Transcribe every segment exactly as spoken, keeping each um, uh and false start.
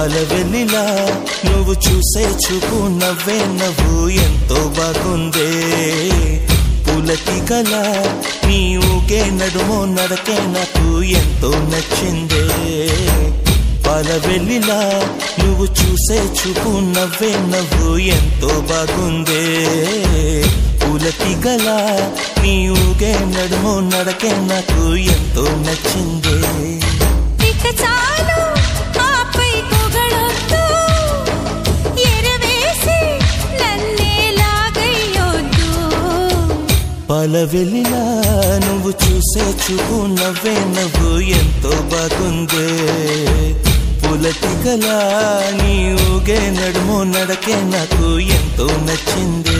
పాలవెల్లిలా నువ్వు చూసే చూపు నవ్వే నవ్వు ఎంతో బాగుందే పులకిగల నీ ఊగే నడుమో నడకే నాకు ఎంతో నచ్చిందే పాలవెల్లిలా నువ్వు చూసే చూపు నవ్వే నవ్వు ఎంతో బాగుందే పులకిగల నీ ఊగే నడుమో నడకే నాకు ఎంతో నచ్చిందే ఇక చాలు ఆపై పొగడొద్దు ఎరవేసి నన్నే లాగయ్యొద్దు పాలవెల్లిలా నువ్వు చూసే చూపు నవ్వే నవ్వు ఎంతో బాగుందే పులకిగల నీ ఊగే నడుమో నడకే నాకు ఎంతో నచ్చిందే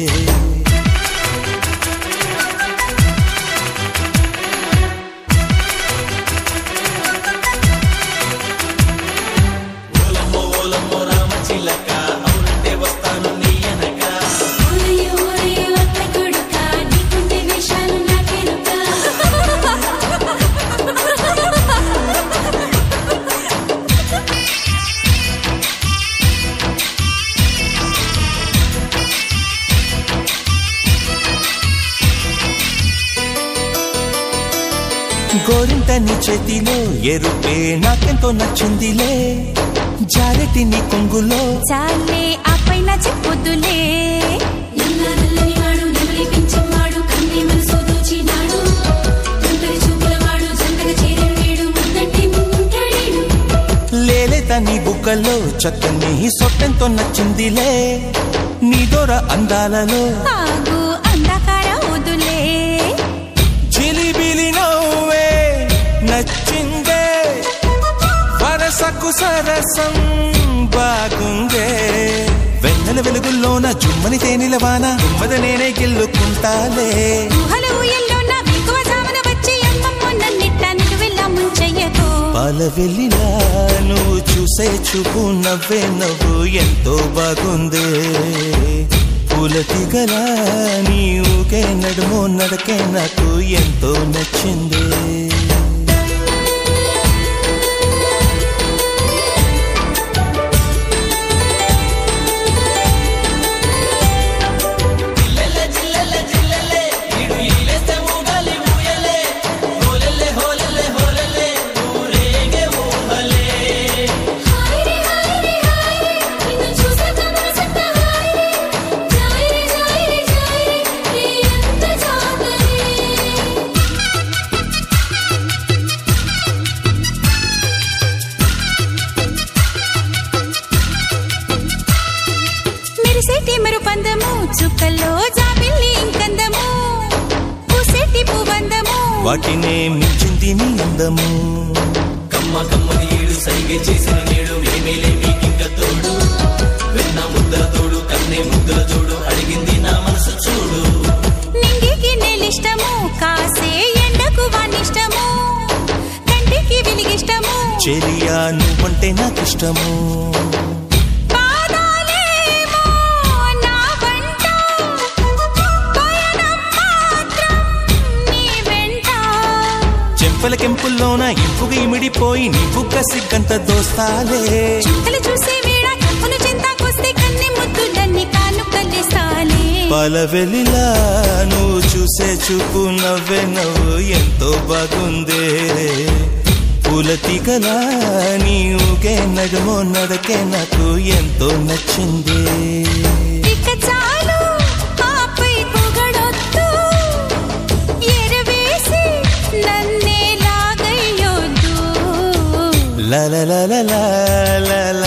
గోరింటని చేతిలో ఎరుపే నాకెంతో నచ్చిందిలే జారెటి నీ కొంగులో చాలే ఆపై నా చెప్పొద్దులే లేలే తని బుగ్గలో చక్కని సొట్టెంతో నచ్చిందిలే నీ దొర అందాలలో ఆగు అంధకార వదులే జిలిబిలి నవ్వే నచ్చిందే వరసకు సరసం బాగుందే వెన్నెల వెలుగుల్లోన జుమ్మని తేనెల వాన తుమ్మద నేనే గెల్లుకుంటాలే ఊహల ఊయల్లో నా వికువ జామున వచ్చి అమ్మమ్మ నన్నిట్ట నిలువెల్లా ముంచెయ్యకు పాలవెల్లిలా నువ్వు చూసే చూపు నవ్వే నవ్వు ఎంతో బాగుందే పులకిగల నీ ఊగే నడుమో నడకే నాకు ఎంతో నచ్చిందే పందము చుక్కల్లో జాబిల్లి ఇంకందము పూసేటి పువ్వందము వాటినే మించింది నీ అందము కమ్మ కమ్మని ఏడు సైగే చేసిన నేడు మేమేలే మీకింక తోడు వెన్న ముద్దల తోడు కన్నే ముద్దల చూడు అడిగింది నా మనసు చూడు నింగికి నేలిష్టము కాసే ఎండకు వానిష్టము కంటికి వెలిగిష్టము చెలియా నువ్వంటే నాకిష్టము చెంపల కెంపుల్లోన ఇంపుగా ఇమిడిపోయి నీ బుగ్గ సిగ్గంత దోస్తాలే చుక్కలు చూసే వేళ కప్పును చింతాకొస్తే కన్ని ముద్దులన్నీ కానుకలేస్తాలే పాలవెల్లిలా నువ్వు చూసే చూపు నవ్వే నవ్వు ఎంతో బాగుందే పులకిగల నీ ఊగే నడుమో నడకే నాకు ఎంతో నచ్చిందే ఇక చాలు ఆపై పొగడొద్దు ఎరవేసి నన్నే లాగయ్యొద్దు లా లా లా లా లా లా